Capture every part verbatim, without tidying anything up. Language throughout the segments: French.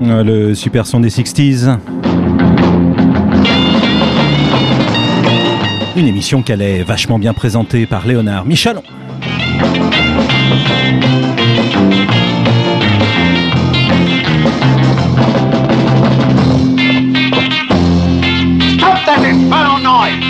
Le super son des sixties. Une émission qu'elle est vachement bien présentée par Léonard Michalon. Stop that infernal noise!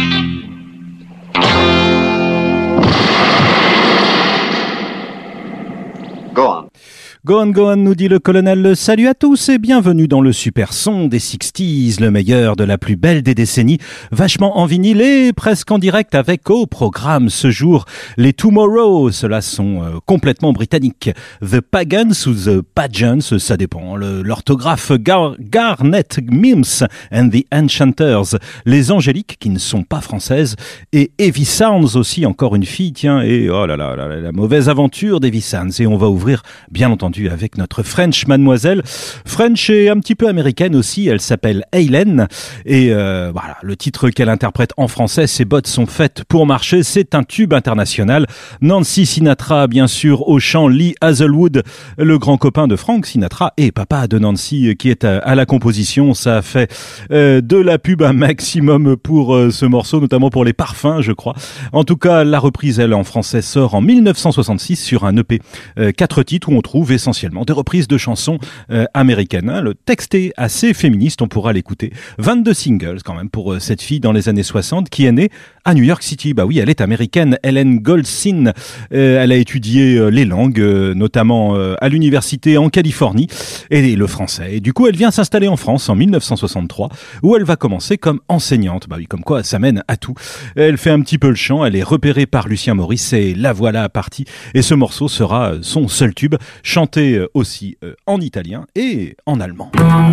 Go on. Go on, go on, nous dit le colonel. Salut à tous et bienvenue dans le super son des sixties, le meilleur de la plus belle des décennies, vachement en vinyle et presque en direct avec au programme ce jour les Tomorrow. Ceux-là sont euh, complètement britanniques. The Pagans ou The Pageants, ça dépend. Le, l'orthographe Gar- Garnet Mims and the Enchanters, les Angéliques qui ne sont pas françaises, et Evie Sounds aussi, encore une fille, tiens, et oh là là, là, là la mauvaise aventure d'Evie Sounds. Et on va ouvrir bien entendu avec notre French mademoiselle. French et un petit peu américaine aussi, elle s'appelle Hélène et euh, voilà, le titre qu'elle interprète en français, Ses bottes sont faites pour marcher, c'est un tube international. Nancy Sinatra bien sûr au chant, Lee Hazelwood, le grand copain de Frank Sinatra et papa de Nancy qui est à, à la composition. Ça a fait euh, de la pub un maximum pour euh, ce morceau, notamment pour les parfums je crois. En tout cas, la reprise elle en français sort en dix-neuf cent soixante-six sur un E P, euh, quatre titres où on trouve essentiellement des reprises de chansons euh, américaines. Hein. Le texte est assez féministe, on pourra l'écouter. vingt-deux singles quand même pour euh, cette fille dans les années soixante qui est née à New York City. Bah oui, elle est américaine, Helen Goldstein. Euh, elle a étudié euh, les langues, euh, notamment euh, à l'université en Californie, et le français. Et du coup, elle vient s'installer en France en dix-neuf cent soixante-trois, où elle va commencer comme enseignante. Bah oui, comme quoi, ça mène à tout. Elle fait un petit peu le chant, elle est repérée par Lucien Maurice, et la voilà partie. Et ce morceau sera son seul tube, chanté aussi euh, en italien et en allemand.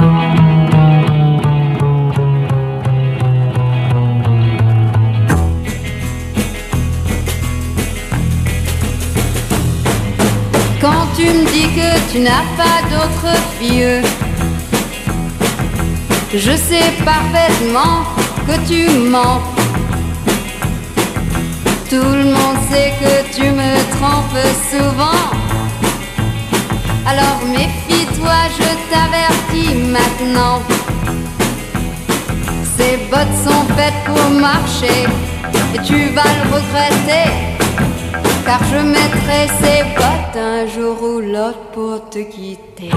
Quand tu me dis que tu n'as pas d'autre fille, je sais parfaitement que tu mens. Tout le monde sait que tu me trompes souvent. Alors méfie-toi, je t'avertis maintenant. Ces bottes sont faites pour marcher et tu vas le regretter, car je mettrai ces bottes un jour ou l'autre pour te quitter.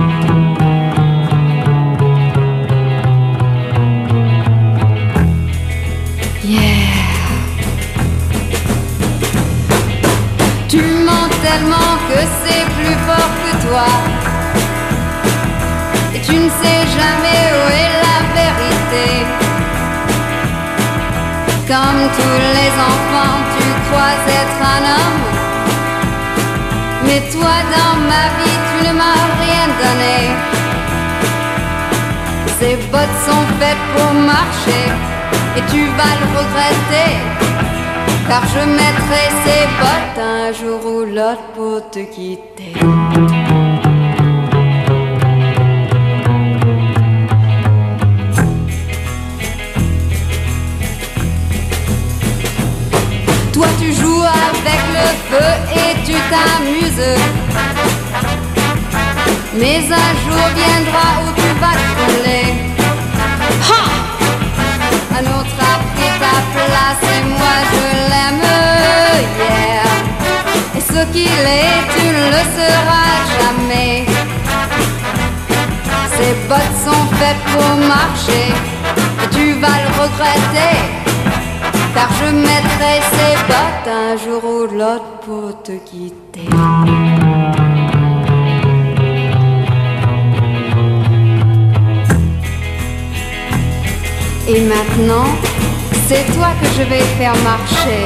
Yeah. Tu mens tellement que c'est plus fort que toi, et tu ne sais jamais où est la vérité. Comme tous les enfants, tu crois être un homme, mais toi dans ma vie tu ne m'as rien donné. Ces bottes sont faites pour marcher et tu vas le regretter, car je mettrai ces bottes un jour ou l'autre pour te quitter. Toi tu joues avec le feu et tu t'amuses, mais un jour viendra où tu vas te brûler. Ha! Un autre a pris ta place et moi je l'aime, yeah. Et ce qu'il est, tu ne le seras jamais. Ces bottes sont faites pour marcher et tu vas le regretter, car je mettrai ces bottes un jour ou l'autre pour te quitter. Et maintenant, c'est toi que je vais faire marcher.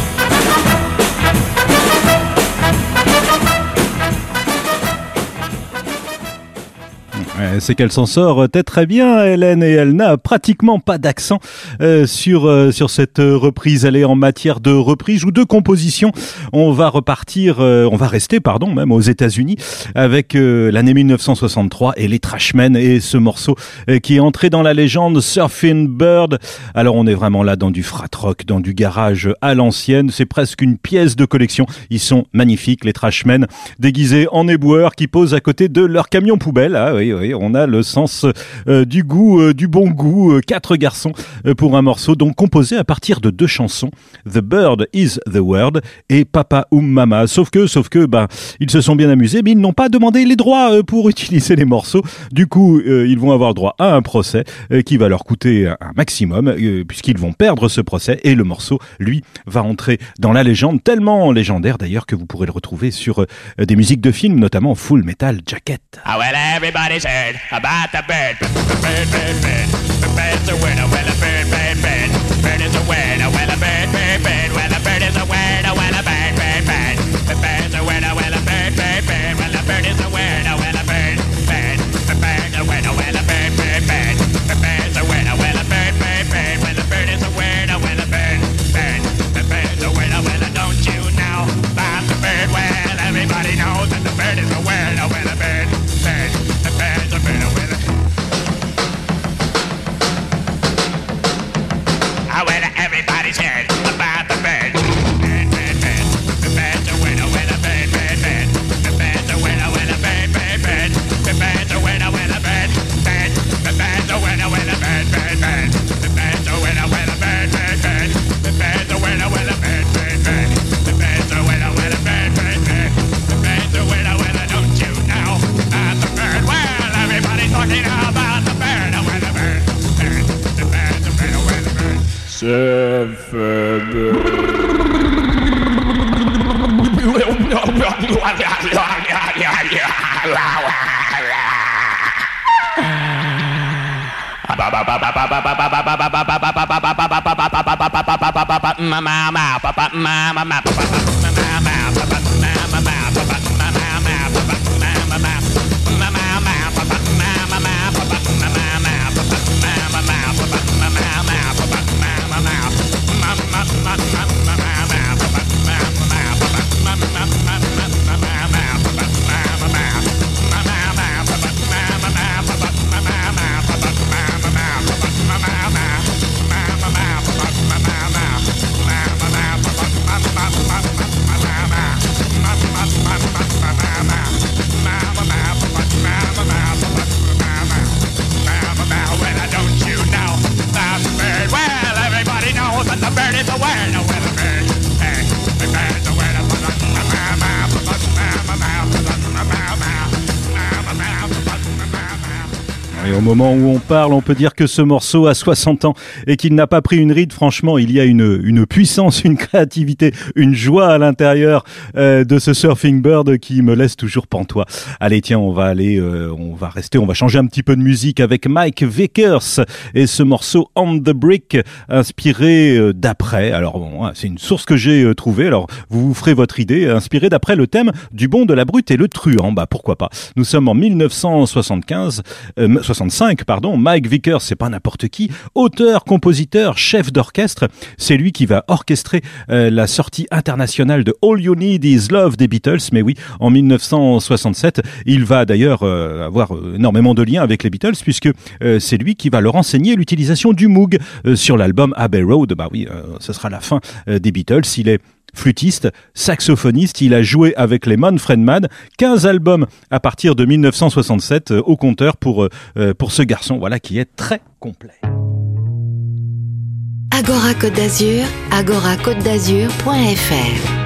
C'est qu'elle s'en sort très bien, Hélène, et elle n'a pratiquement pas d'accent euh, sur euh, sur cette reprise. Elle est en matière de reprise ou de composition. On va repartir, euh, on va rester, pardon, même aux États-Unis avec euh, l'année dix-neuf cent soixante-trois et les Trashmen et ce morceau euh, qui est entré dans la légende, Surfing Bird. Alors on est vraiment là dans du frat rock, dans du garage à l'ancienne. C'est presque une pièce de collection. Ils sont magnifiques, les Trashmen, déguisés en éboueurs qui posent à côté de leur camion poubelle. Ah oui, oui. voyez, on a le sens euh, du goût, euh, du bon goût. Euh, quatre garçons euh, pour un morceau donc composé à partir de deux chansons, The Bird is the Word et Papa Oum Mama. Sauf que, sauf que, ben, ils se sont bien amusés, mais ils n'ont pas demandé les droits euh, pour utiliser les morceaux. Du coup, euh, ils vont avoir droit à un procès euh, qui va leur coûter un maximum, euh, puisqu'ils vont perdre ce procès et le morceau, lui, va entrer dans la légende, tellement légendaire d'ailleurs que vous pourrez le retrouver sur euh, des musiques de films, notamment Full Metal Jacket. Oh, well, everybody's heard about the bird. Bird, bird, bird. The bird's a word. Oh, well, a bird, bird, bird. Bird is a word. Oh, well, a bird, bird, bird. Well, a bird is a word. Oh, well, a bird, bird, bird. The bird's a word. Oh, well, a bird, bird, bird. Well, a bird is a word. Oh, well, a bird, bird. The bird's a word. Oh, well, a bird, bird, bird. The bird's a word. Oh, well, a bird, bird, bird. Well, a bird is a word. Oh, well, a bird, bird. The bird's a word. Oh, well, don't you know about the bird? Well, everybody knows that the bird is a word. Oh, well, a bird, bird. The bird's a word. Oh, well, a Oh, well, everybody's heard about the bird. Bird, bird, bird. The bird's a word. Oh, well, a bird, bird, bird. The bird's a word. Oh, well, a bird, bird, bird. The bird's a word. Oh, well, a bird, bird. The bird's a word. Oh, well, a bird, bird, bird. The bird's a word. Oh, well, a bird, bird, bird. The bird's a word. Oh, well, a bird, bird, bird. The bird's a word. Oh, well, a bird, bird, bird. The bird's a word. Oh, well, don't you know about the bird? Well, everybody's talking about the bird. Oh, well, a bird, bird. The bird's a word. Oh, well, a bird. Et au moment où on parle, on peut dire que ce morceau a soixante ans et qu'il n'a pas pris une ride. Franchement, il y a une, une puissance, une créativité, une joie à l'intérieur euh, de ce Surfing Bird qui me laisse toujours pantois. Allez, tiens, on va aller, euh, on va rester, on va changer un petit peu de musique avec Mike Vickers et ce morceau On the Brick, inspiré euh, d'après. Alors bon, c'est une source que j'ai euh, trouvée. Alors vous vous ferez votre idée, inspiré d'après le thème du bon, de la brute et le truand. Bah pourquoi pas. Nous sommes en mille neuf cent soixante-quinze. Euh, soixante-cinq, pardon, Mike Vickers, c'est pas n'importe qui, auteur, compositeur, chef d'orchestre, c'est lui qui va orchestrer euh, la sortie internationale de All You Need Is Love des Beatles, mais oui, en mille neuf cent soixante-sept, il va d'ailleurs euh, avoir énormément de liens avec les Beatles, puisque euh, c'est lui qui va leur enseigner l'utilisation du Moog euh, sur l'album Abbey Road. Bah oui, euh, ce sera la fin euh, des Beatles, il est flûtiste, saxophoniste, il a joué avec les Manfred Mann, quinze albums à partir de mille neuf cent soixante-sept euh, au compteur pour, euh, pour ce garçon, voilà, qui est très complet. Agora Côte d'Azur, agora côte d'azur point f r.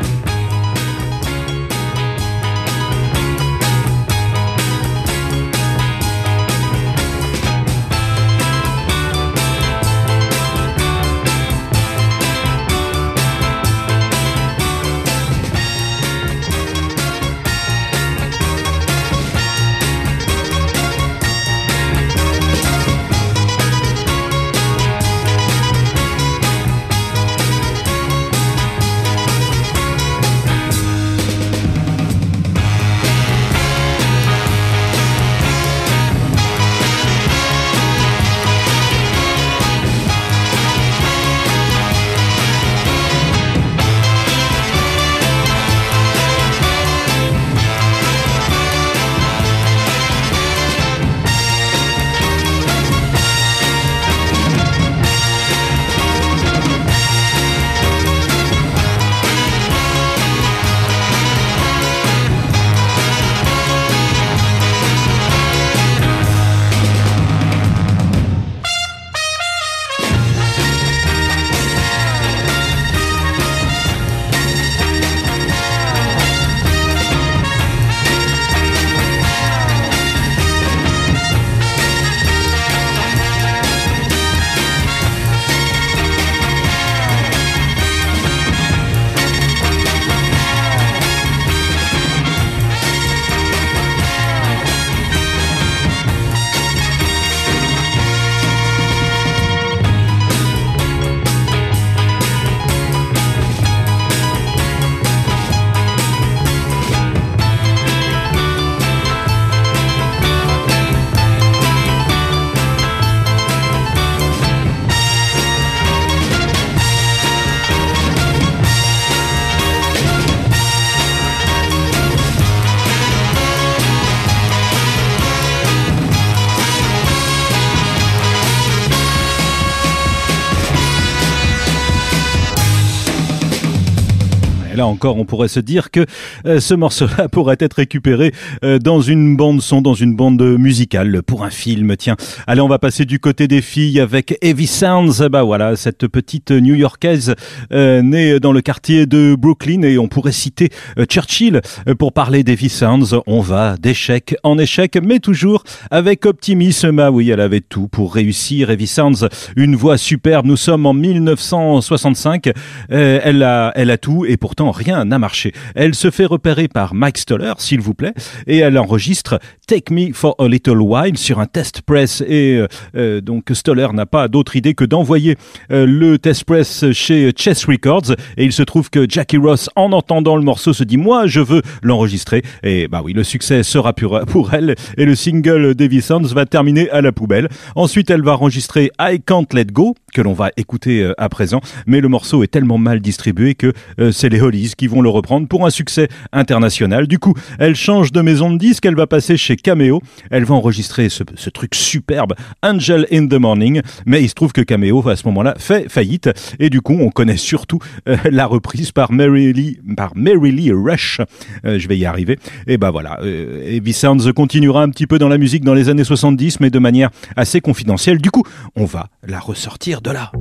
là encore, on pourrait se dire que euh, ce morceau-là pourrait être récupéré euh, dans une bande son, dans une bande musicale pour un film. Tiens, allez, on va passer du côté des filles avec Heavy Sounds. Bah voilà, cette petite New-Yorkaise euh, née dans le quartier de Brooklyn, et on pourrait citer euh, Churchill euh, pour parler d'Heavy Sounds. On va d'échec en échec, mais toujours avec optimisme. Bah oui, elle avait tout pour réussir. Heavy Sounds, une voix superbe. Nous sommes en mille neuf cent soixante-cinq. Euh, elle a, elle a tout, et pourtant rien n'a marché. Elle se fait repérer par Mike Stoller, s'il vous plaît, et elle enregistre Take Me for a Little While sur un test press. Et euh, euh, donc Stoller n'a pas d'autre idée que d'envoyer euh, le test press chez Chess Records, et il se trouve que Jackie Ross, en entendant le morceau, se dit moi je veux l'enregistrer. Et bah oui, le succès sera pour, pour elle, et le single d'Heavy Sounds va terminer à la poubelle. Ensuite, elle va enregistrer I Can't Let Go, que l'on va écouter euh, à présent, mais le morceau est tellement mal distribué que euh, c'est les Hollies qui vont le reprendre pour un succès international. Du coup, elle change de maison de disque, elle va passer chez Cameo, elle va enregistrer ce, ce truc superbe, Angel in the Morning, mais il se trouve que Cameo, à ce moment-là, fait faillite, et du coup, on connaît surtout euh, la reprise par Mary Lee, par Mary Lee Rush. Euh, je vais y arriver. Et ben voilà, euh, Heavy Sounds continuera un petit peu dans la musique dans les années soixante-dix, mais de manière assez confidentielle. Du coup, on va la ressortir de là.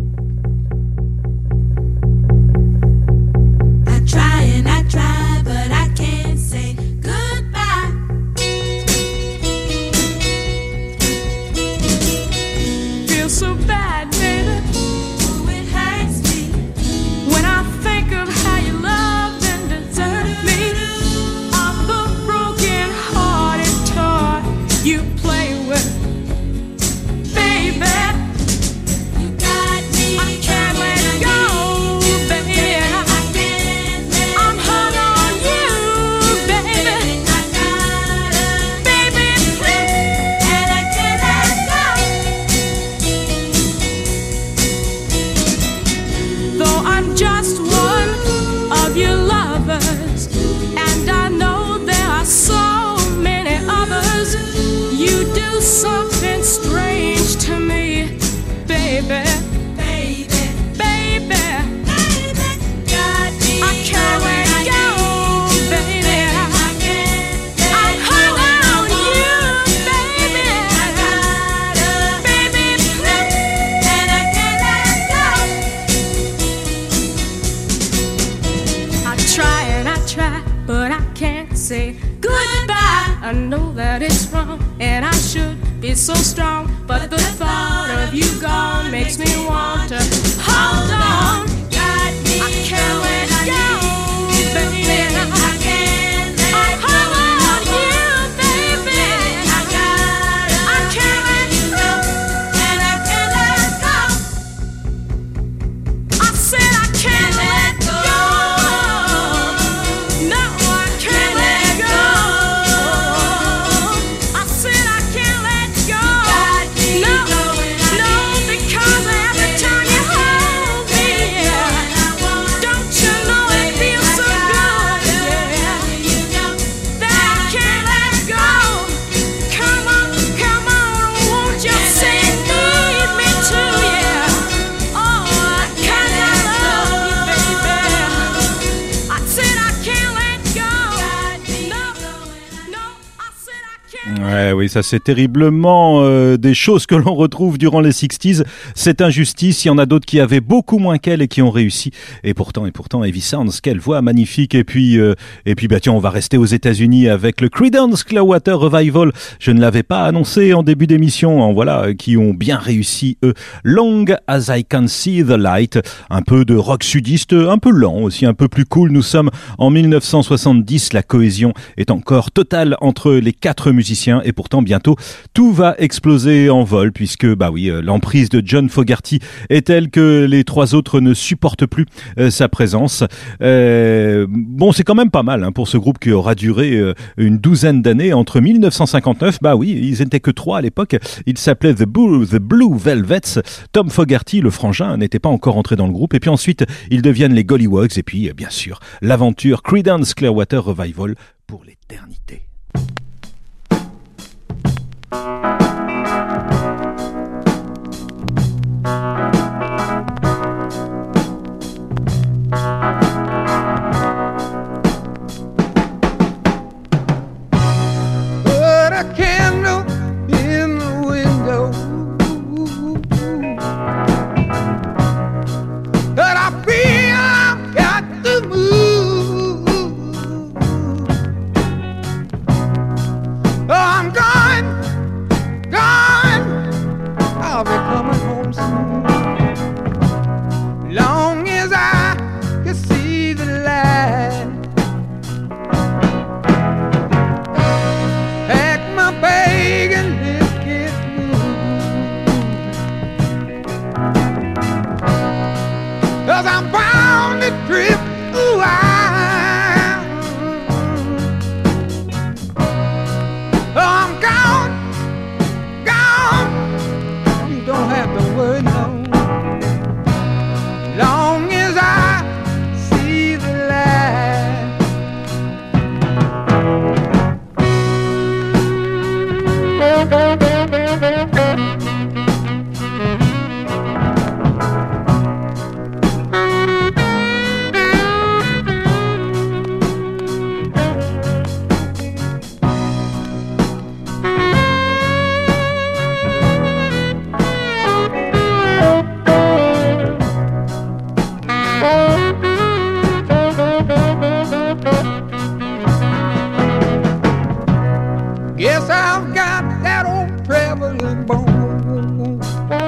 I try and I try, but I can't say goodbye. Feel so bad, baby. Oh, it hurts me when I think of how you loved and deserted me. I'm the broken-hearted toy you play with, baby. You got me. I can't let go, baby. I'm hung on you, baby. Baby, please, and I can't let go. Though I'm just one of your lovers, and I know there are so many others, you do something strange to me, baby. Baby, baby, baby, got me. I can't let go, baby. I can't. I'm hung on you, baby. Baby, please, and I can't let go. I try and I try, but I can't say goodbye. I know that it's wrong, and I should be so strong, but the thought of you gone makes me want to hold on. I can't let go, baby. I can't let I'm hung on you, baby. I can't let go, and I can't let go. I said I can't let go. No, I can't let go. I said I can't let go. No, no, because every time you hold me, don't you know it feels so good, yeah, that I can't let go. Come on, come on, won't you say you need me too, yeah. Oh, I can't love you, baby. I said I can't let go. No, no, I said I can't. Ouais, oui, ça c'est terriblement euh, des choses que l'on retrouve durant les sixties. C'est injustice. Il y en a d'autres qui avaient beaucoup moins qu'elle et qui ont réussi. Et pourtant, et pourtant, Heavy Sounds, quelle voix magnifique. Et puis, euh, et puis, bah tiens, on va rester aux États-Unis avec le Creedence Clearwater Revival. Je ne l'avais pas annoncé en début d'émission. Hein, voilà, qui ont bien réussi eux. Long as I Can See the Light. Un peu de rock sudiste, un peu lent aussi, un peu plus cool. Nous sommes en mille neuf cent soixante-dix. La cohésion est encore totale entre les quatre musiciens, et pourtant bientôt tout va exploser en vol, puisque bah oui, euh, l'emprise de John Fogerty est telle que les trois autres ne supportent plus euh, sa présence. Euh, bon, c'est quand même pas mal hein, pour ce groupe qui aura duré euh, une douzaine d'années entre mille neuf cent cinquante-neuf. Bah oui, ils étaient que trois à l'époque. Ils s'appelaient The Blue, The Blue Velvets. Tom Fogerty, le frangin, n'était pas encore entré dans le groupe. Et puis ensuite, ils deviennent les Gollywogs. Et puis, euh, bien sûr, l'aventure Creedence Clearwater Revival pour l'éternité. a candle in the window. But I feel I've got to move. Oh, I'm gone, gone. I'll be coming home soon. Long as I can see the light. Pack my bag and let's get moving. 'Cause I'm bound to drift away. Oh, I'm gone, gone. You don't have to worry, no. Long as I see the light. Guess I've got that old traveling bone.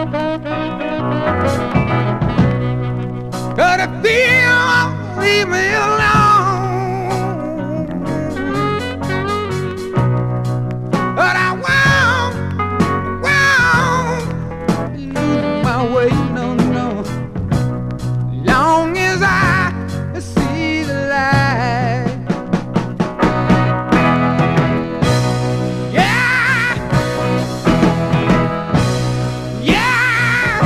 But if you won't leave me alone, but I won't, won't lose my way, no, no. Long as I see the light. Yeah, yeah,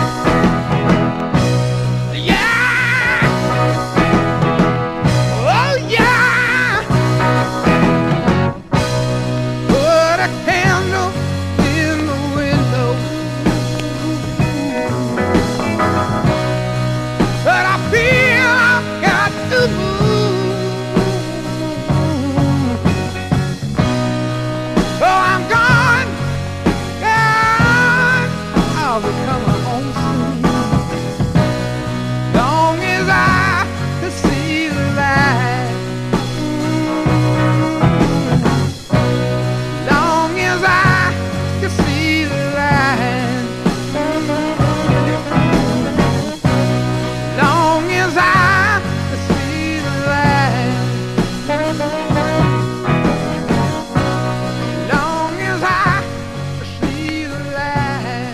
yeah. Oh yeah. Put a candle in the window. But I feel I've got to move. Oh, I'm gone, gone. I'll be coming home soon. Long as I can see the light. Long as I can see the light. Long as I can see the light. Long as I can see the light.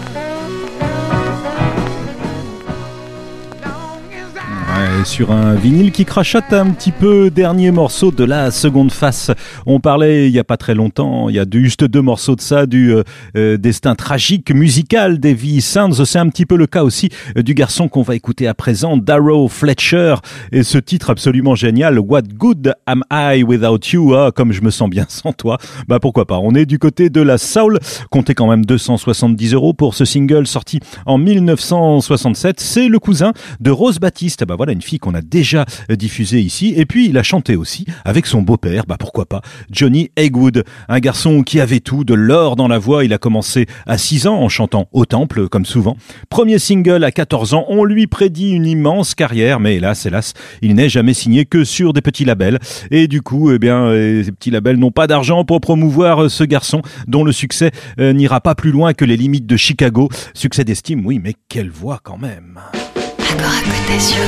Long as I Ouais, sur un vinyle qui crachote un petit peu, dernier morceau de la seconde face. On parlait il y a pas très longtemps, il y a juste deux morceaux de ça, du euh, euh, destin tragique musical d'Evie Sands. C'est un petit peu le cas aussi euh, du garçon qu'on va écouter à présent, Darrow Fletcher, et ce titre absolument génial, What Good Am I Without You, ah, comme je me sens bien sans toi. Bah pourquoi pas, on est du côté de la soul, comptez quand même deux cent soixante-dix euros pour ce single sorti en mille neuf cent soixante-sept. C'est le cousin de Rose Baptiste, bah voilà une fille qu'on a déjà diffusée ici, et puis il a chanté aussi avec son beau-père, bah pourquoi pas, Johnny Haigwood, un garçon qui avait tout, de l'or dans la voix. Il a commencé à six ans en chantant au temple, comme souvent. Premier single à quatorze ans, on lui prédit une immense carrière, mais hélas, hélas, il n'est jamais signé que sur des petits labels. Et du coup, eh bien, euh, ces petits labels n'ont pas d'argent pour promouvoir euh, ce garçon dont le succès euh, n'ira pas plus loin que les limites de Chicago. Succès d'estime, oui, mais quelle voix quand même. Agora Côte d'Azur.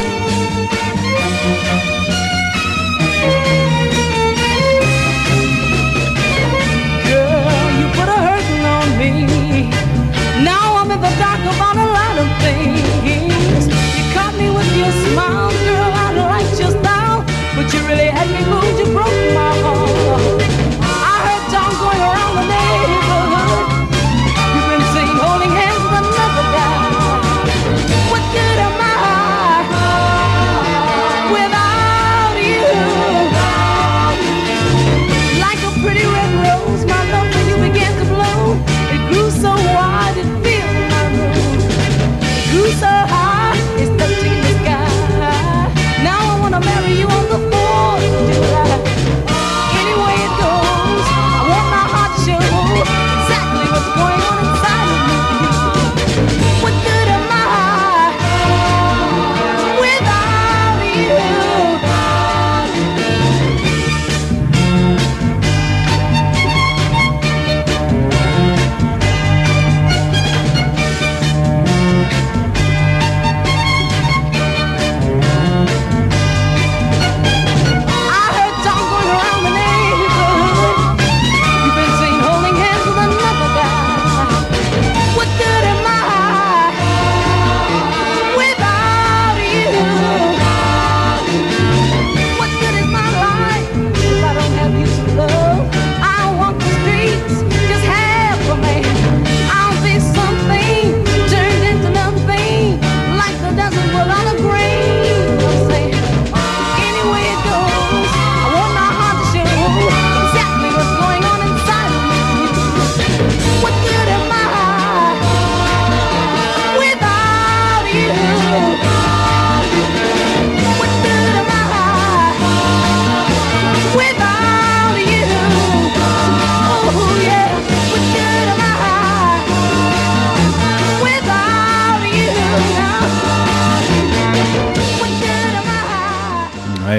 Girl, you put a hurting on me. Now I'm in the dark about a lot of things. You caught me with your smile, girl, I like your style, but you really had me moved, you broke my heart. I heard Tom going around the neighborhood. You've been seen holding hands with another guy. What good am I without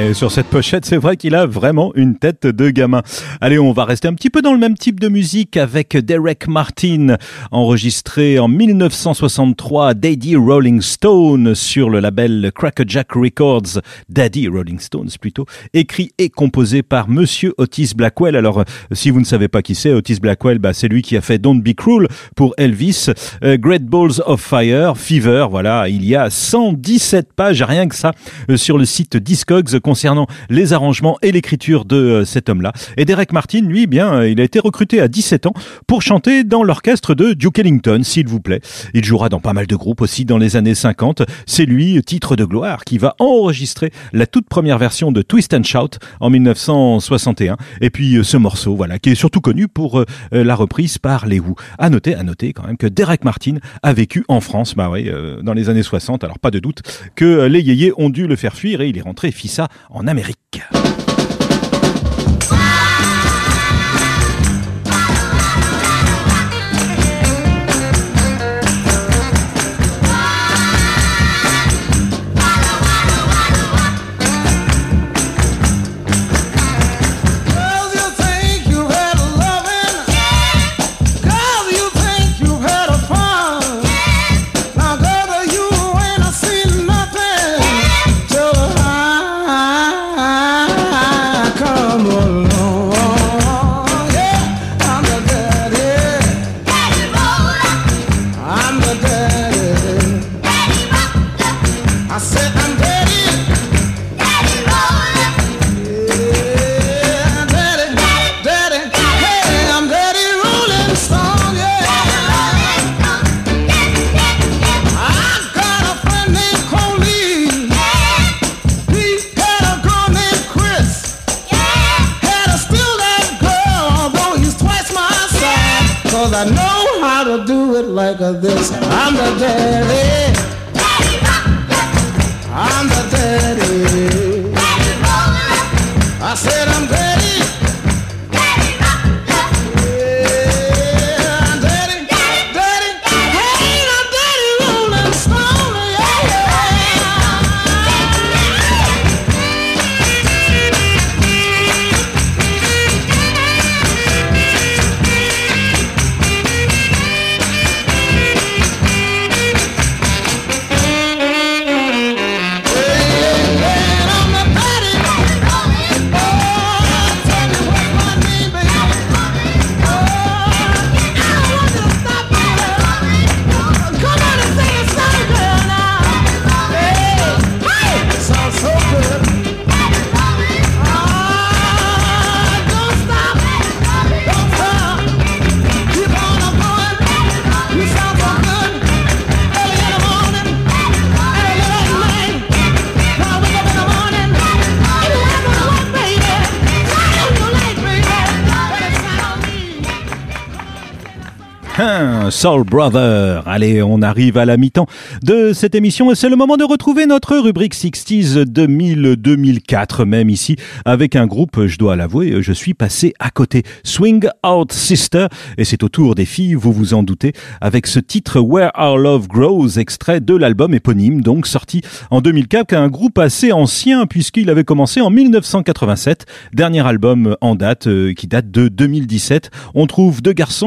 et sur cette pochette, c'est vrai qu'il a vraiment une tête de gamin. Allez, on va rester un petit peu dans le même type de musique avec Derek Martin, enregistré en mille neuf cent soixante-trois, Daddy Rolling Stone sur le label Crackerjack Records. Daddy Rolling Stones plutôt, écrit et composé par Monsieur Otis Blackwell. Alors, si vous ne savez pas qui c'est, Otis Blackwell, bah, c'est lui qui a fait Don't Be Cruel pour Elvis, euh, Great Balls of Fire, Fever, voilà, il y a cent dix-sept pages, rien que ça, euh, sur le site Discogs concernant les arrangements et l'écriture de euh, cet homme-là. Et Derek Martin, lui, bien, euh, il a été recruté à dix-sept ans pour chanter dans l'orchestre de Duke Ellington, s'il vous plaît. Il jouera dans pas mal de groupes aussi dans les années cinquante. C'est lui, titre de gloire, qui va enregistrer la toute première version de Twist and Shout en mille neuf cent soixante et un. Et puis euh, ce morceau, voilà, qui est surtout connu pour euh, la reprise par les Who. À noter, à noter quand même que Derek Martin a vécu en France, bah oui, euh, dans les années soixante. Alors pas de doute que euh, les yéyés ont dû le faire fuir et il est rentré et fit ça en Amérique. I know how to do it like this. I'm the daddy. I'm the daddy. I said I'm daddy. Yeah, I'm daddy. Daddy. Hey, I'm daddy rolling stone. Yeah, Soul Brother. Allez, on arrive à la mi-temps de cette émission et c'est le moment de retrouver notre rubrique sixties deux mille deux mille quatre, même ici, avec un groupe, je dois l'avouer, je suis passé à côté. Swing Out Sister, et c'est au tour des filles, vous vous en doutez, avec ce titre Where Our Love Grows, extrait de l'album éponyme, donc sorti en deux mille quatre, un groupe assez ancien puisqu'il avait commencé en mille neuf cent quatre-vingt-sept, dernier album en date, euh, qui date de deux mille dix-sept. On trouve deux garçons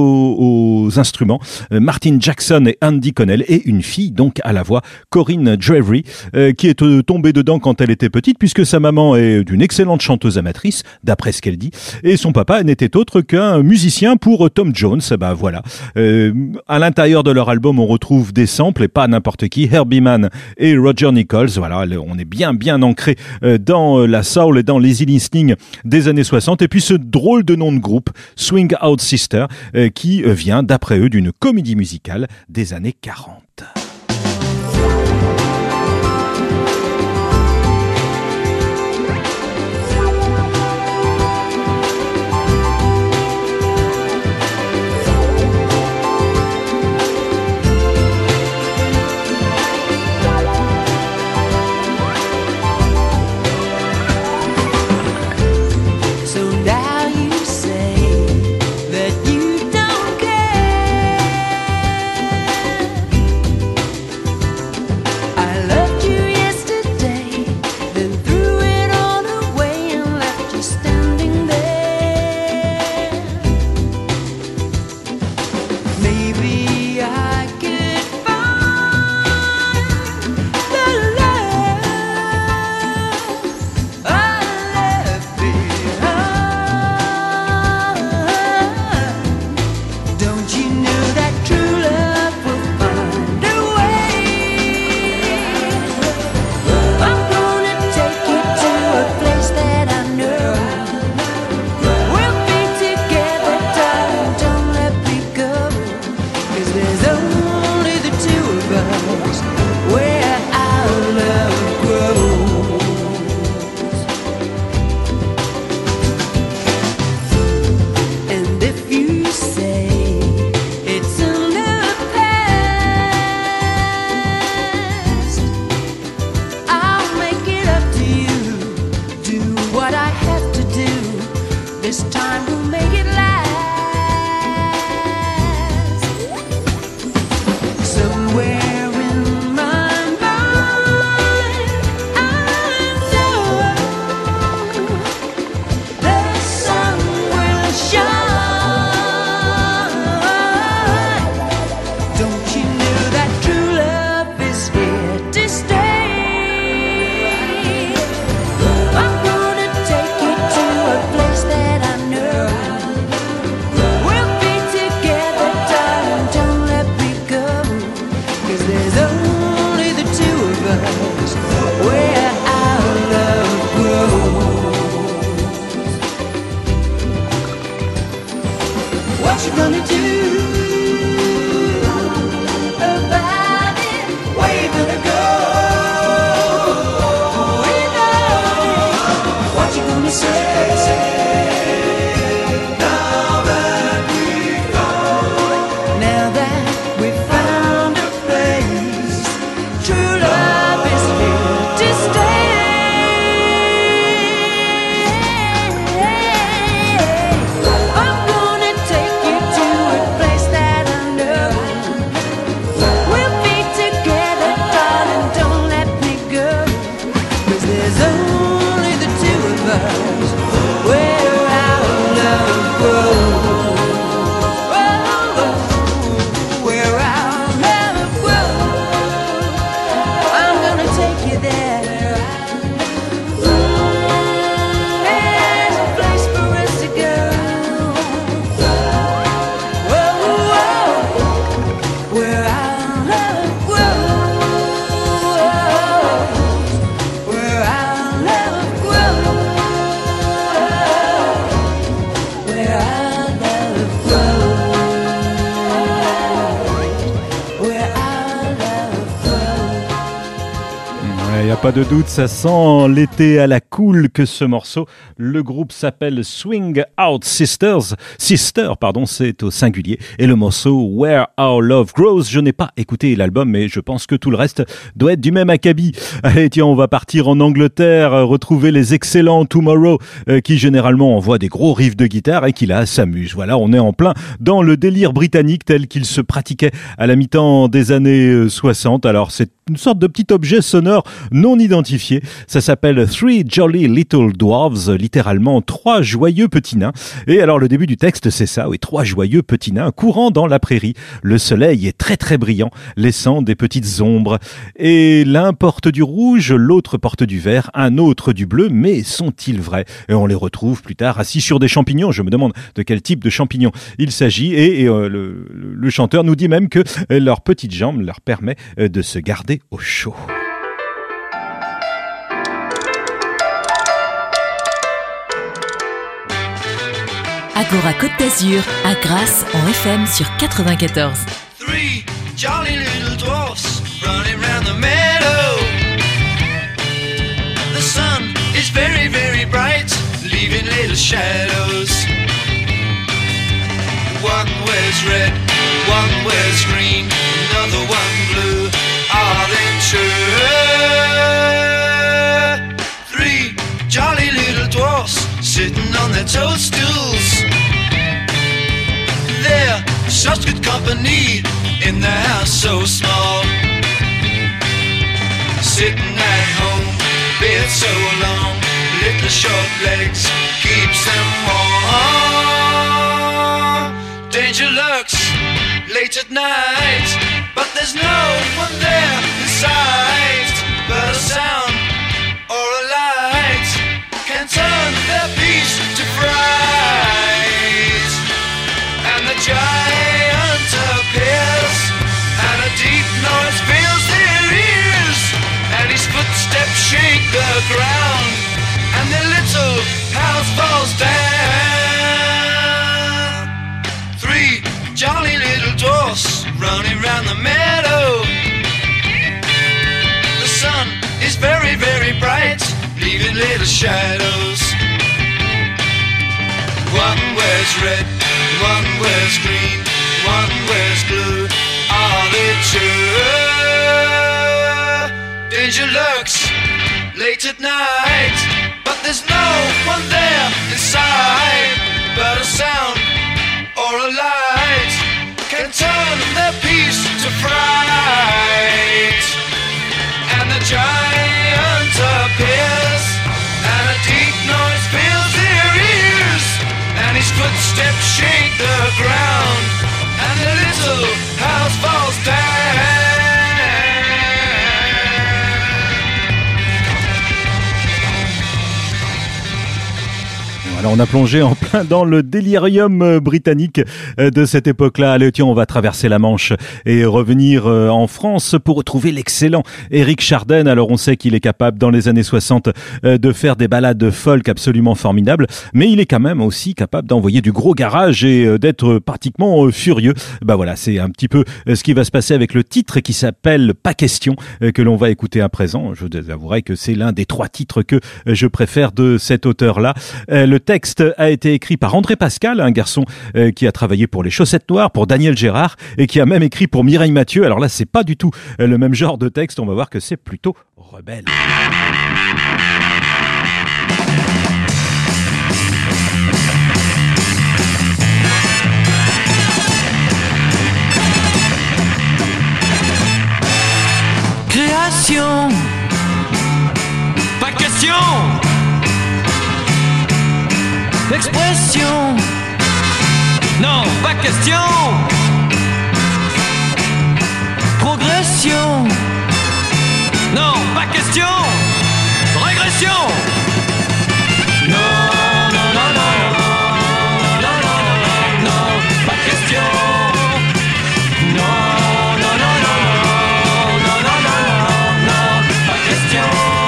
aux, aux instruments, Martin Jackson et Andy Connell, et une fille donc à la voix, Corinne Drewery, euh, qui est euh, tombée dedans quand elle était petite puisque sa maman est d'une excellente chanteuse amatrice, d'après ce qu'elle dit, et son papa n'était autre qu'un musicien pour Tom Jones. Bah voilà. Euh, à l'intérieur de leur album, on retrouve des samples et pas n'importe qui, Herbie Mann et Roger Nichols. Voilà, on est bien bien ancré euh, dans la soul et dans l'easy listening des années soixante. Et puis ce drôle de nom de groupe, Swing Out Sister, euh, qui euh, vient d'après eux d'une comédie musicale des années quarante. That you don't care. What you gonna do about it? Where you gonna go? What you gonna say? Now that we've gone, now that we've found a place, true love is here to stay. I'm gonna take you to a place that I know. We'll be together, darling, don't let me go. 'Cause there's only the two of us where our love grows. Oh, where our love grows. I'm gonna take you there. There's a place for us to go. Whoa, whoa, where our love grows. Where our love grows. Where our love grows. Where our love grows. Il n'y a pas de doute, ça sent l'été à la cool que ce morceau. Le groupe s'appelle Swing Out Sisters. Sister, pardon, c'est au singulier. Et le morceau Where Our Love Grows. Je n'ai pas écouté l'album, mais je pense que tout le reste doit être du même acabit. Allez, tiens, on va partir en Angleterre, euh, retrouver les excellents Tomorrow, euh, qui généralement envoient des gros riffs de guitare et qui là s'amusent. Voilà, on est en plein dans le délire britannique tel qu'il se pratiquait à la mi-temps des années euh, soixante. Alors, c'est une sorte de petit objet sonore non identifié. Ça s'appelle Three Jolly Little Dwarves, littéralement trois joyeux petits nains. Et alors le début du texte, c'est ça, oui, trois joyeux petits nains courant dans la prairie. Le soleil est très très brillant, laissant des petites ombres. Et l'un porte du rouge, l'autre porte du vert, un autre du bleu, mais sont-ils vrais? Et on les retrouve plus tard assis sur des champignons. Je me demande de quel type de champignons il s'agit. Et, et euh, le, le chanteur nous dit même que euh, leur petite jambe leur permet euh, de se garder au chaud. Agora Côte d'Azur, à Grasse en F M sur quatre-vingt-quatorze. Three jolly little dwarfs running round the meadow. The sun is very, very bright, leaving little shadows. One wears red, one wears green, another one blue. Are they true? Three jolly little dwarfs sitting on their toadstools. They're such good company in the house so small. Sitting at home, beard so long, little short legs keeps them warm. Danger lurks late at night, but there's no one there in sight. But a sound or a light can turn their peace to fright. And the giant appears, and a deep noise fills their ears, and his footsteps shake the ground, and the little house falls down. Three jolly little dwarfs running round the meadow. The sun is very, very bright, leaving little shadows. One wears red, one wears green, one wears blue. Are they true? Danger lurks late at night, but there's no one there inside. But a sound or a light can turn their peace to fright. And the giant appears, and a deep noise fills their ears, and his footsteps shake the ground, and the little house falls down. Alors on a plongé en plein dans le délirium britannique de cette époque-là. Allez, tiens, on va traverser la Manche et revenir en France pour retrouver l'excellent Éric Chardin. Alors on sait qu'il est capable dans les années soixante de faire des ballades folk absolument formidables, mais il est quand même aussi capable d'envoyer du gros garage et d'être pratiquement furieux. Bah voilà, c'est un petit peu ce qui va se passer avec le titre qui s'appelle Pas question, que l'on va écouter à présent. Je vous avouerai que c'est l'un des trois titres que je préfère de cet auteur-là. Le texte a été écrit par André Pascal, un garçon qui a travaillé pour les Chaussettes Noires, pour Daniel Gérard et qui a même écrit pour Mireille Mathieu. Alors là, c'est pas du tout le même genre de texte. On va voir que c'est plutôt rebelle. Création, pas question. Expression, non, pas question. Progression, non, pas question. Régression, non, non, non, non, non, non, non, non, pas question. Non, non, non, non, non, non, non, non, pas question.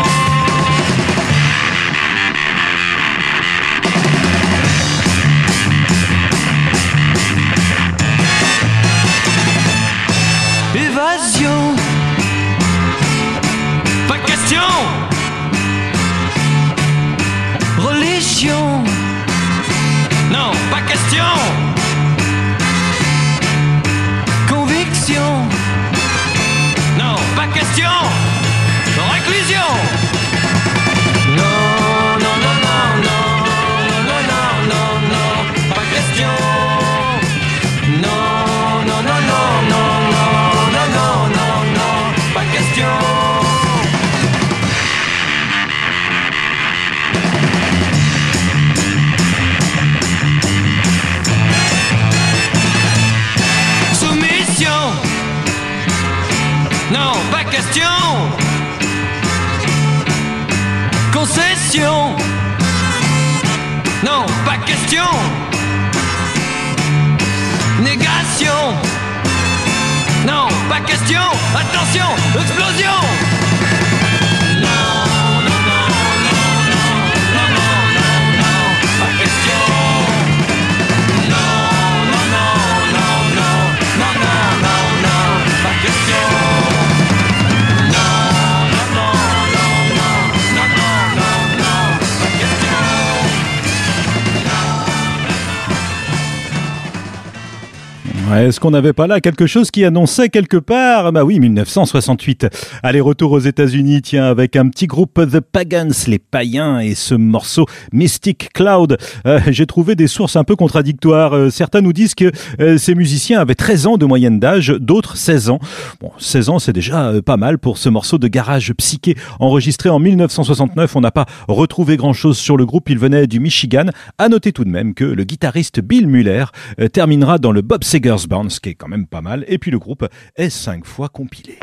Évasion, pas question. Religion, non, pas question. Conviction, non, pas question. Réclusion, non, non, non, non, non, non, non, non, non, pas question. Non, non, non, non, non, non, non, non, non, non, pas question. Soumission, non, pas question. Concession, non, pas question. Négation, non, pas question. Attention, explosion. Non, non, non, non, non, non, non, non, non, pas question. Non, non, non, non, non, non, non, non, non, pas question. Non, non, non, non, non, non, non, non, pas question. Ouais, est-ce qu'on n'avait pas là quelque chose qui annonçait quelque part? Bah oui, mille neuf cent soixante-huit. Allez, retour aux États-Unis, tiens, avec un petit groupe The Pagans, les païens, et ce morceau Mystic Cloud. Euh, j'ai trouvé des sources un peu contradictoires. Euh, certains nous disent que euh, ces musiciens avaient treize ans de moyenne d'âge, d'autres seize ans. Bon, seize ans, c'est déjà euh, pas mal pour ce morceau de garage psyché enregistré en mille neuf cent soixante-neuf. On n'a pas retrouvé grand-chose sur le groupe, il venait du Michigan. À noter tout de même que le guitariste Bill Muller euh, terminera dans le Bob Seger's Band, ce qui est quand même pas mal, et puis le groupe est cinq fois compilé.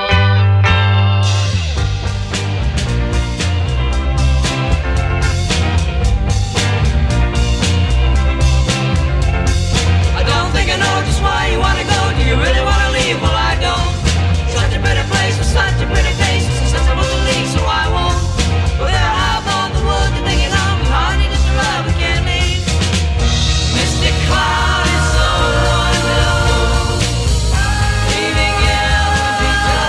I don't think I know just why you wanna go. Do you really wanna leave? Well, I don't. Such a pretty place with such a pretty face. It's sensible to leave, so I won't. Well, there I have on the wood, you're thinking of me, honey, just a love we can't leave. Mystic cloud is so wonderful, leaving you to be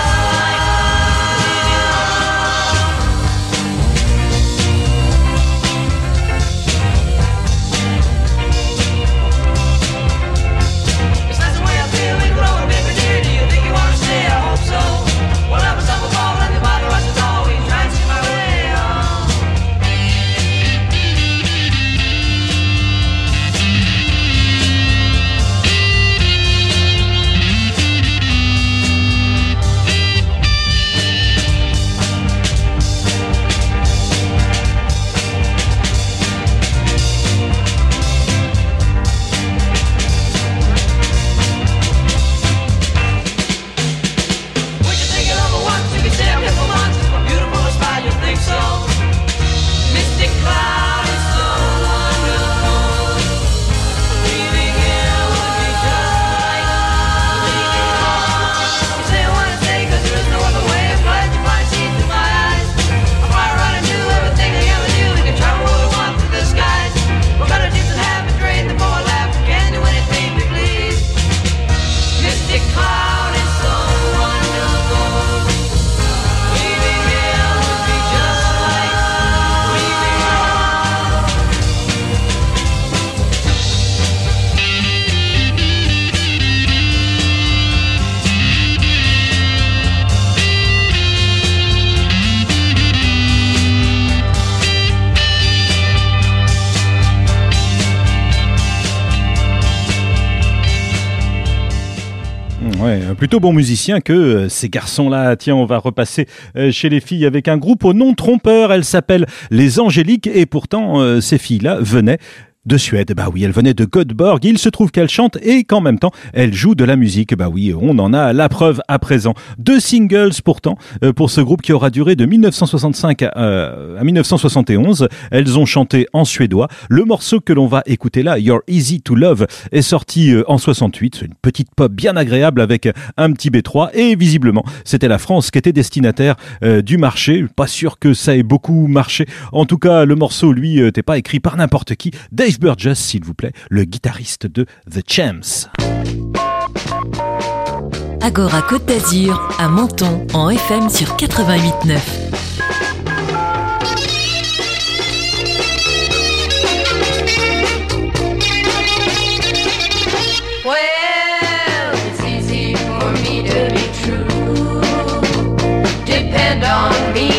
Ouais, un plutôt bon musicien que euh, ces garçons-là. Tiens, on va repasser euh, chez les filles avec un groupe au nom trompeur. Elle s'appelle Les Angéliques et pourtant euh, ces filles-là venaient de Suède. Bah oui, elle venait de Göteborg. Il se trouve qu'elle chante et qu'en même temps, elle joue de la musique. Bah oui, on en a la preuve à présent. Deux singles pourtant euh, pour ce groupe qui aura duré de dix-neuf cent soixante-cinq à, euh, à dix-neuf cent soixante et onze. Elles ont chanté en suédois. Le morceau que l'on va écouter là, You're Easy to Love, est sorti euh, en soixante-huit. C'est une petite pop bien agréable avec un petit B trois et visiblement, c'était la France qui était destinataire euh, du marché. Pas sûr que ça ait beaucoup marché. En tout cas, le morceau, lui, euh, n'était pas écrit par n'importe qui. Dave Burgess, s'il vous plaît, le guitariste de The Champs. Agora Côte d'Azur, à Menton, en F M sur quatre-vingt-huit neuf. Well, it's easy for me to be true. Depend on me.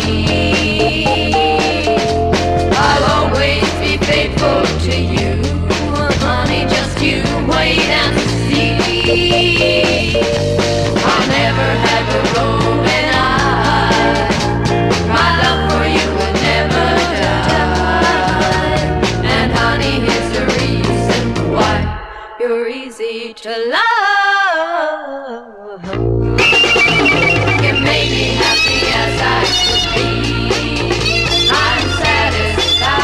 I'll always be faithful to you, honey. Just you wait and see. I'll never have a roving eye. My love for you will never die. And honey, here's the reason why you're easy to love. You made me happy as I could be. I'm satisfied.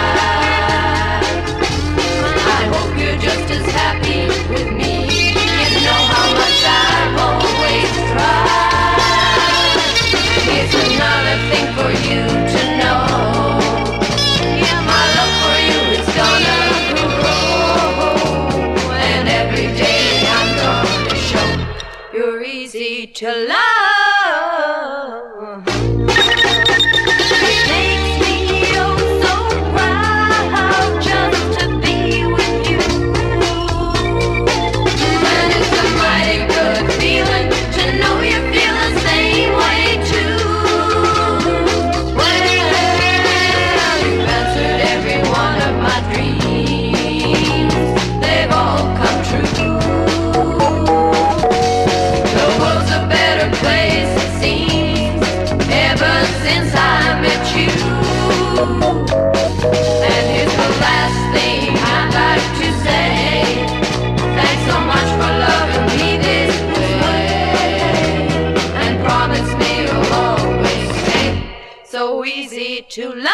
I hope you're just as happy with me. You know how much I've always tried. Here's another thing for you to know. Yeah, my love for you is gonna grow. And every day I'm gonna show you're easy to love. It makes me oh so proud just to be with you. And it's a mighty good feeling to know you feel the same way too. Well, you've answered every one of my dreams. They've all come true. The world's a better place, it seems, ever since I met you. And here's the last thing I'd like to say. Thanks so much for loving me this way. And promise me you'll always stay so easy to love.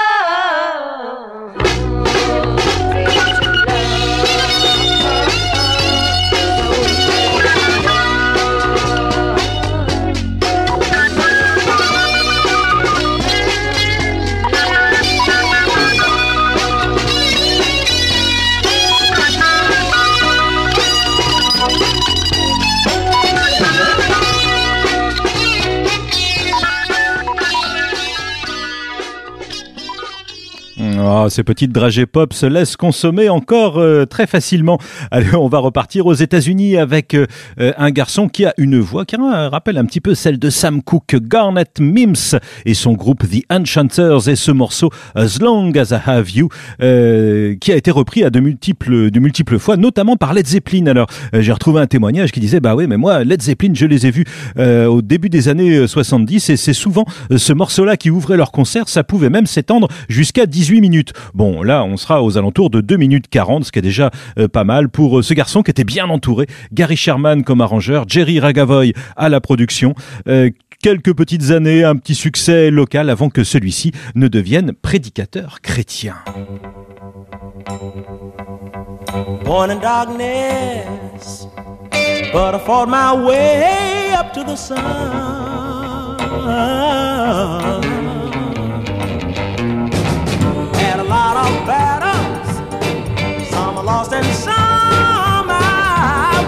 Oh, ces petites dragées pop se laissent consommer encore euh, très facilement. Allez, on va repartir aux États-Unis avec euh, un garçon qui a une voix qui euh, rappelle un petit peu celle de Sam Cooke, Garnet Mims et son groupe The Enchanters et ce morceau As Long As I Have You euh, qui a été repris à de multiples, de multiples fois, notamment par Led Zeppelin. Alors, euh, j'ai retrouvé un témoignage qui disait bah oui, mais moi Led Zeppelin, je les ai vus euh, au début des années soixante-dix et c'est souvent euh, ce morceau-là qui ouvrait leur concert. Ça pouvait même s'étendre jusqu'à dix-huit minutes. Bon, là, on sera aux alentours de deux minutes quarante, ce qui est déjà euh, pas mal pour euh, ce garçon qui était bien entouré. Gary Sherman comme arrangeur, Jerry Ragavoy à la production. Euh, quelques petites années, un petit succès local avant que celui-ci ne devienne prédicateur chrétien. Born in darkness, but I fought my way up to the sun. Had a lot of battles, some I lost and some I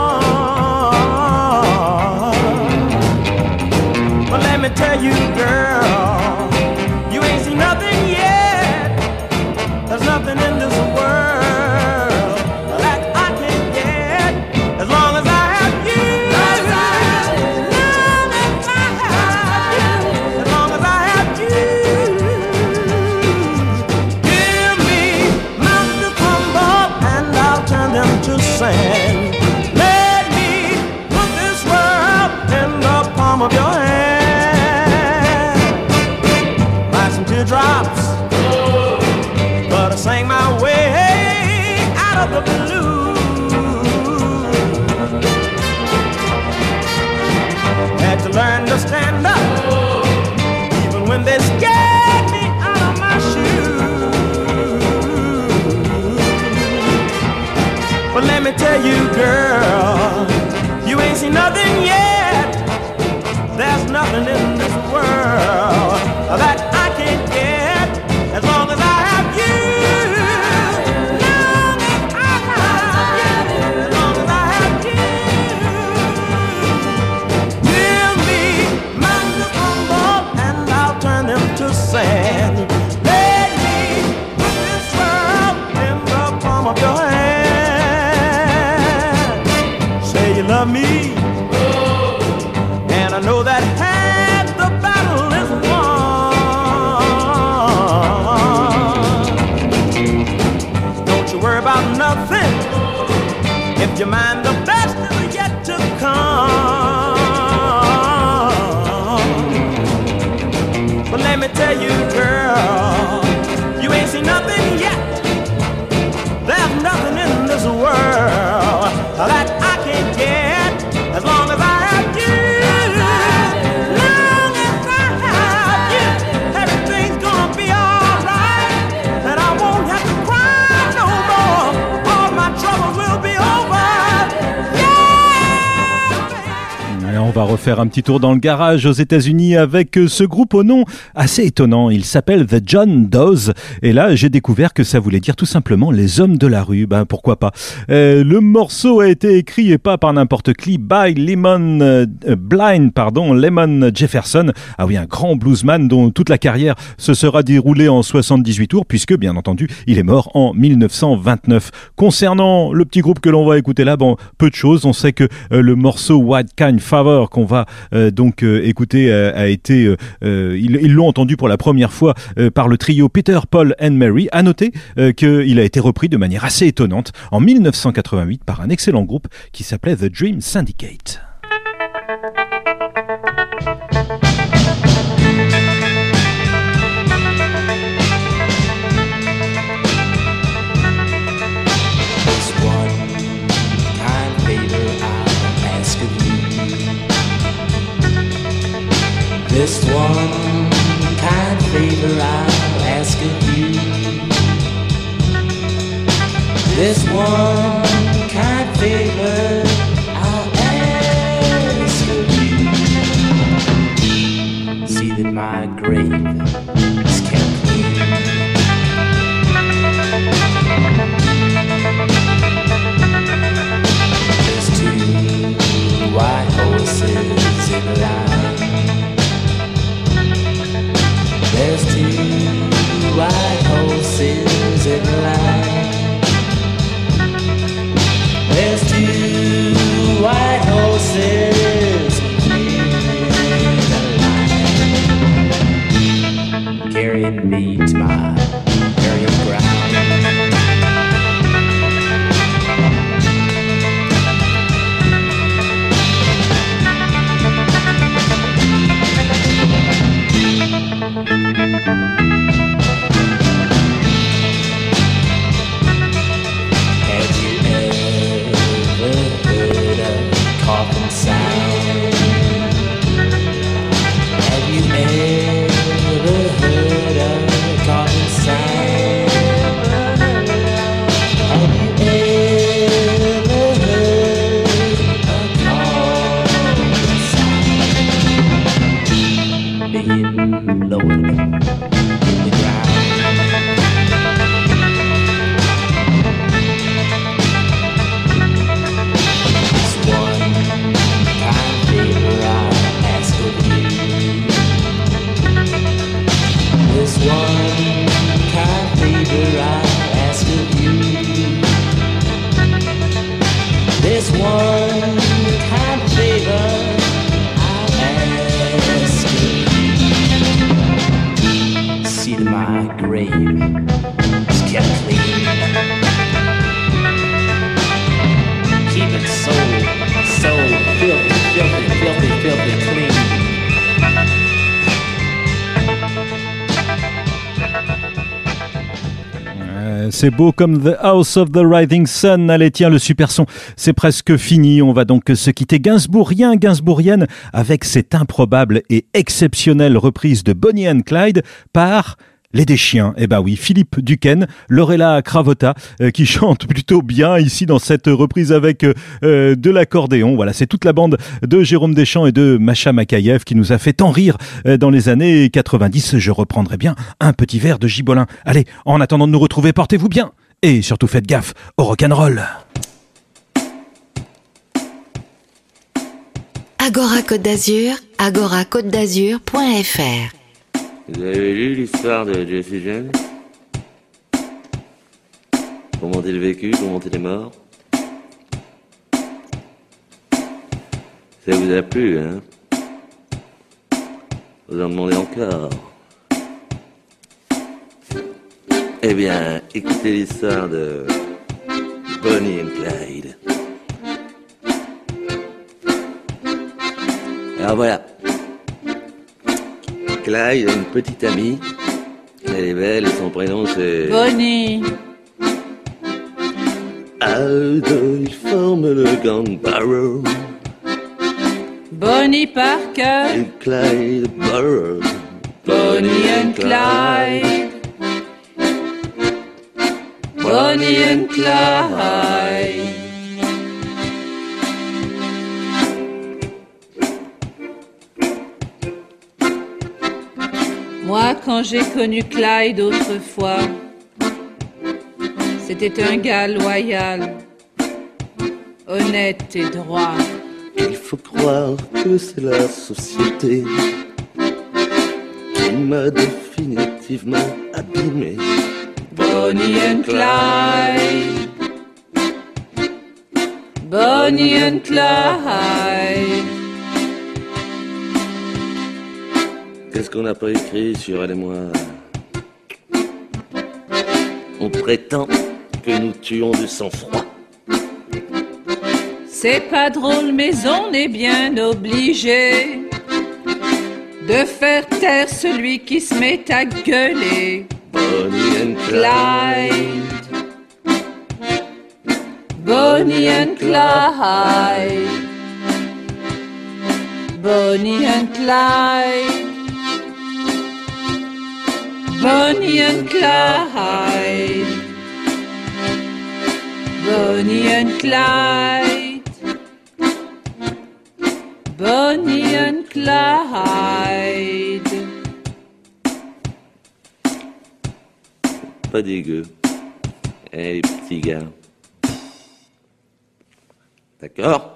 won. But let me tell you, girl, you ain't seen nothing yet. There's nothing in this world that I can get as long as I have you. As long as I have you. Give me mountains to crumble and I'll turn them But let me tell you, girl, you ain't seen nothing yet. There's nothing in this world that I can't get as long as I have you. Long as I have you. As long as I have you. Give me mountains humble and I'll turn them to sand. Let me put this world in the palm of your hand. Say you love me. And I know that half the battle is won. Don't you worry about nothing. If you mind, the best is yet to come. But let me tell you, girl, you ain't seen nothing yet. There's nothing in this world that I can't get as long as I have you. On va refaire un petit tour dans le garage aux États-Unis avec ce groupe au nom assez étonnant. Il s'appelle The John Does. Et là, j'ai découvert que ça voulait dire tout simplement les hommes de la rue. Ben, pourquoi pas. Euh, le morceau a été écrit et pas par n'importe qui, by Lemon euh, Blind, pardon, Lemon Jefferson. Ah oui, un grand bluesman dont toute la carrière se sera déroulée en soixante-dix-huit tours puisque, bien entendu, il est mort en dix-neuf cent vingt-neuf. Concernant le petit groupe que l'on va écouter là, bon, peu de choses. On sait que euh, le morceau What Kind Favor qu'on va euh, donc euh, écouter euh, a été euh, euh, ils, ils l'ont entendu pour la première fois euh, par le trio Peter, Paul and Mary. À noter euh, qu'il a été repris de manière assez étonnante en dix-neuf cent quatre-vingt-huit par un excellent groupe qui s'appelait The Dream Syndicate. This one kind favor I'll ask of you. This one kind favor I'll ask of you. See that my grave is kept clean. There's two white horses in line. There's two white horses in line. There's two white horses in line, carrying me to my burial ground. Have you ever heard a coffin sound? Have you ever heard a coffin sound? Have you ever heard a coffin sound being lowered in the ground? This one kind favor I'll ask of you. This one kind favor I'll ask of you. This one kind favor I'll ask of you. See that my grave is kept clean. Keep it so, so filthy, filthy, filthy, filthy clean. Euh, C'est beau comme The House of the Rising Sun. Allez, tiens, le super son, c'est presque fini. On va donc se quitter Gainsbourgien, Gainsbourgienne avec cette improbable et exceptionnelle reprise de Bonnie and Clyde par Les Deschiens, eh ben oui, Philippe Duquesne, Lorella Cravota, euh, qui chante plutôt bien ici dans cette reprise avec euh, de l'accordéon. Voilà, c'est toute la bande de Jérôme Deschamps et de Macha Makayev qui nous a fait tant rire euh, dans les années quatre-vingt-dix. Je reprendrai bien un petit verre de Gibolin. Allez, en attendant de nous retrouver, portez-vous bien et surtout faites gaffe au rock'n'roll. Agora Côte d'Azur, agora côte d'azur point f r. Vous avez lu l'histoire de Jesse James? Comment il est vécu, comment il est mort? Ça vous a plu, hein? Vous en demandez encore? Eh bien, écoutez l'histoire de Bonnie and Clyde. Alors voilà. Clyde a une petite amie. Elle est belle et son prénom c'est... Bonnie. À eux deux, ils forment le gang Barrow. Bonnie Parker. Et Clyde Barrow. Bonnie and Clyde. Bonnie and Clyde. Moi, quand j'ai connu Clyde autrefois, c'était un gars loyal, honnête et droit. Il faut croire que c'est la société qui m'a définitivement abîmé. Bonnie and Clyde. Bonnie and Clyde. Qu'est-ce qu'on n'a pas écrit sur elle et moi? On prétend que nous tuons du sang-froid. C'est pas drôle, mais on est bien obligé de faire taire celui qui se met à gueuler. Bonnie and Clyde. Bonnie and Clyde. Bonnie and Clyde. Bonnie and Clyde. Bonnie and Clyde. Bonnie and Clyde. Pas dégueu. Eh, petit gars. D'accord?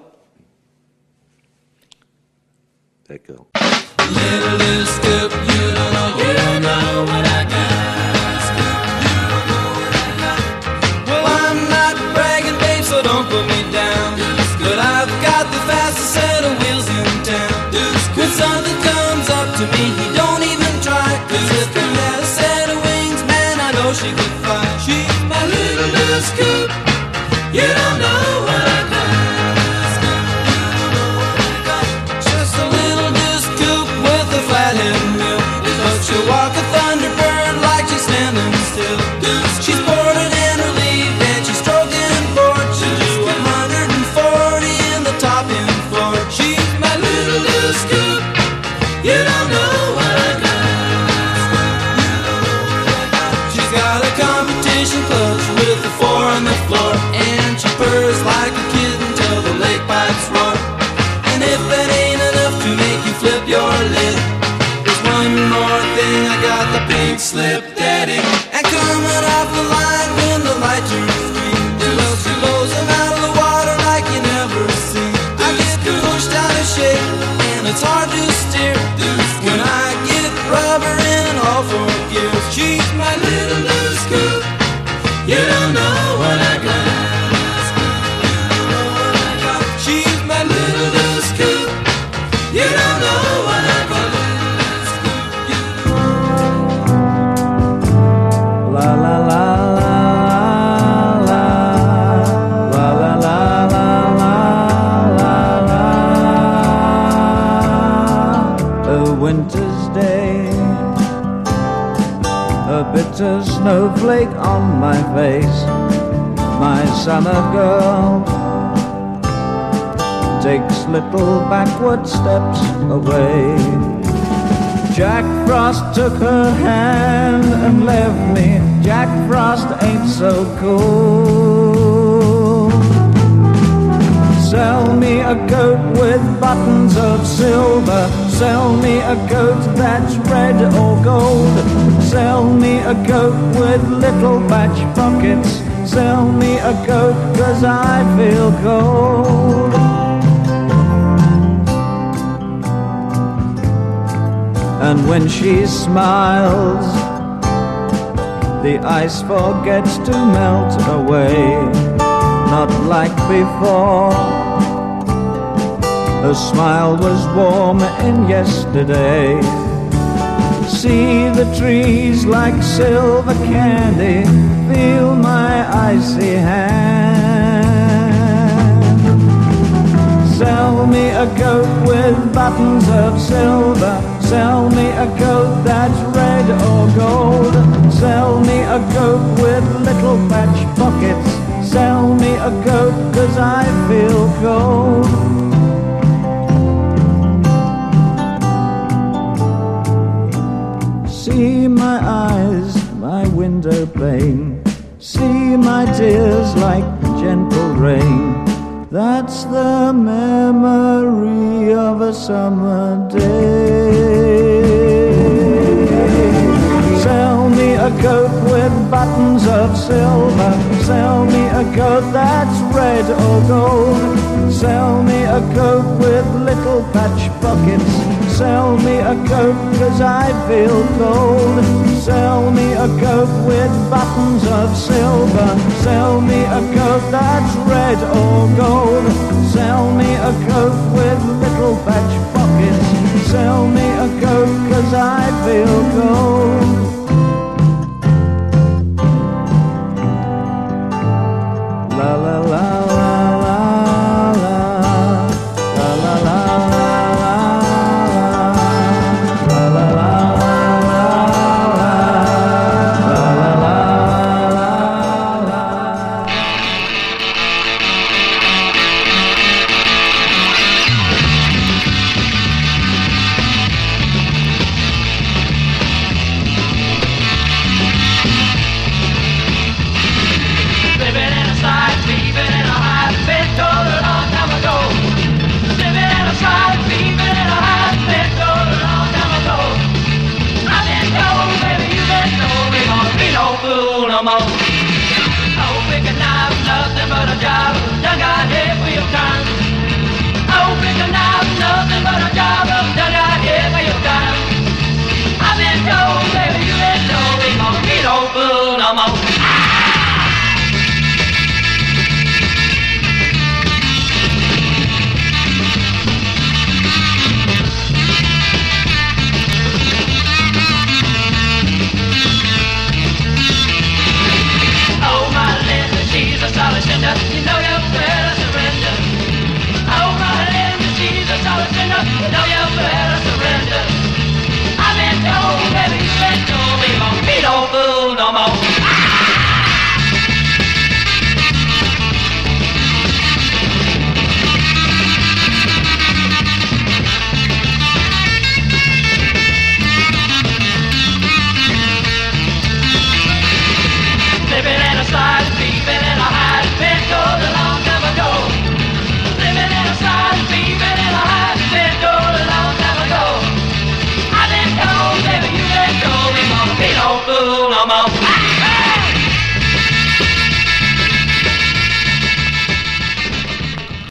D'accord. Little scoop, you don't know, you don't know what I got. Scoop, you don't know what I got. Well, I'm not bragging, babe, so don't put me down. But I've got the fastest set of wheels in town. When something comes up to me, he don't even try. Cause if he had a set of wings, man, I know she could fly. She's my little, little scoop. You don't know what I got. She'll walk a thunderbird like she's standing still. She's boarded and relieved and she's stroking forward. She'll do one hundred forty in the top end floor. She's my little, little scoop. You don't know what I got. She's got a competition clutch with the four on the floor. And she purrs like a kitten till the lake pipes roar. And if that ain't enough to make you flip your lid, one more thing, I got the pink slip daddy. And coming off the line when the light turns green, well, she blows him out of the water like you never seen. I get pushed out of shape and it's hard to steer when I get rubber in all four gears. She's my little loose scoop. You don't know what I got. She's my little loose scoop. You don't know what I got. La la la la la la la la la la la. A winter's day, a bitter snowflake on my face. My summer girl takes little backward steps away. Jack Frost took her hand and left me. Jack Frost ain't so cool. Sell me a coat with buttons of silver. Sell me a coat that's red or gold. Sell me a coat with little patch pockets. Sell me a coat 'cause I feel cold. And when she smiles, the ice forgets to melt away. Not like before, her smile was warm in yesterday. See the trees like silver candy, feel my icy hand. Sell me a coat with buttons of silver. Sell me a coat that's red or gold. Sell me a coat with little patch pockets. Sell me a coat 'cause I feel cold. See my eyes, my window pane. See my tears like gentle rain. That's the memory of a summer day. Sell me a coat with buttons of silver. Sell me a coat that's red or gold. Sell me a coat with little patch pockets. Sell me a coat 'cause I feel cold. Sell me a coat with buttons of silver. Sell me a coat that's red or gold. Sell me a coat with little patch pockets. Sell me a coat 'cause I feel cold.